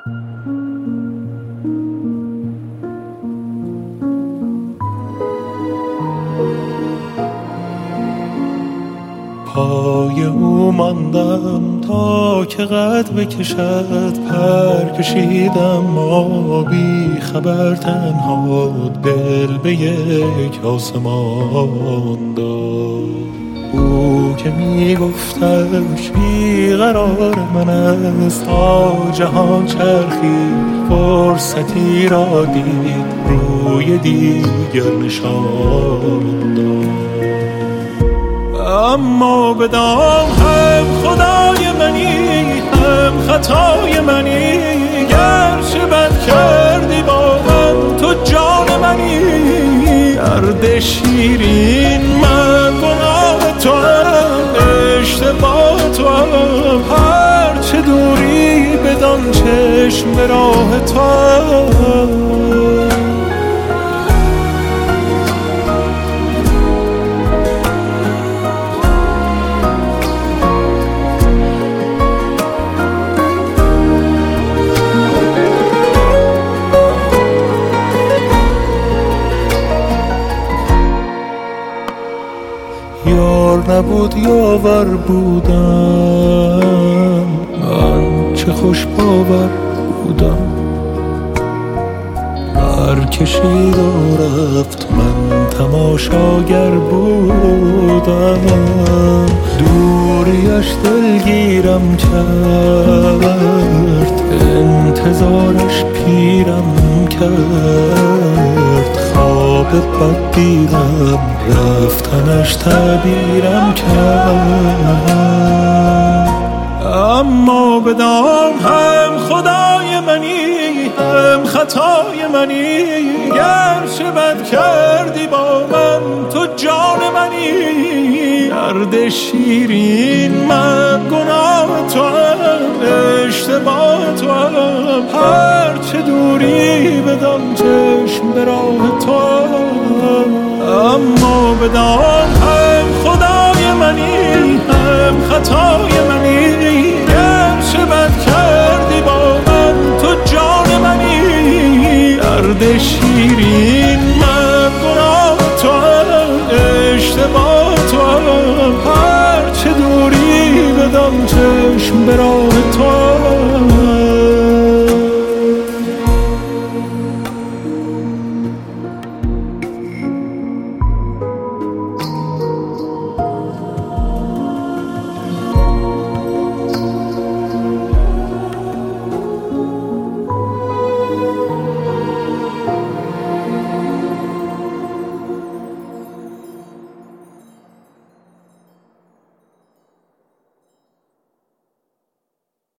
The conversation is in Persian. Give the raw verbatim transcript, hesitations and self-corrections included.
پای او ماندم تا که قد بکشد، پر کشیدم ما بی خبر تنها، دل به یک آسمان داد. او که می گفتش بیقرار من است، تا جهان چرخید فرصتی را دید، روی دیگر نشان داد. اما بدان هم خدای منی هم خطای منی، گرچه بد کردی با من تو جان منی. درد شیرین من گناه تو هم، اشتباه تو هم، هرچه دوری بدان چشم به راه تو هم. یار نبود یاور بودم من، چه خوش باور بودم. هر کشید و رفت من تماشاگر بودم، دوریش دلگیرم کرد، انتظارش پیرم کرد. خواب بد دیدم رفتنش تعبیرم کرد. اما بدان هم خدای منی هم خطای منی، گرچه بد کردی با من تو جان منی. درد شیرین من گناه تو هم، اشتباه تو هم، هرچه دوری بدان چشم به راه تو هم. اما بدان هم خدای منی هم خطای منی، گرچه بد کردی با من تو جان منی. درد شیرین من گناه تو هم، اشتباه تو هم، هرچه دوری بدان چشم به راه